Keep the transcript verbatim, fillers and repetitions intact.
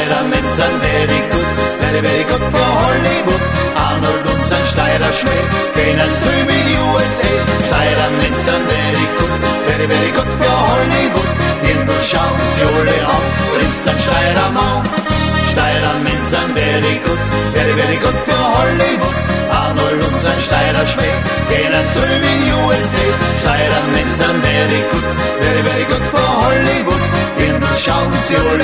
Steidermen sind very good, very, very good for Hollywood. Arnold und sein Steirer Schmäh gehen als drüben in die U S A. Steidermen sind very good, very, very good for Hollywood. Dirndl schauen sie alle an, trinkst ein Steirermann. Steidermen sind very good, very, very good for Hollywood. Arnold und sein Steirer Schmäh gehen als drüben in die U S A. Steidermen sind very good, very, very good for Hollywood. Dirndl schauen sie alle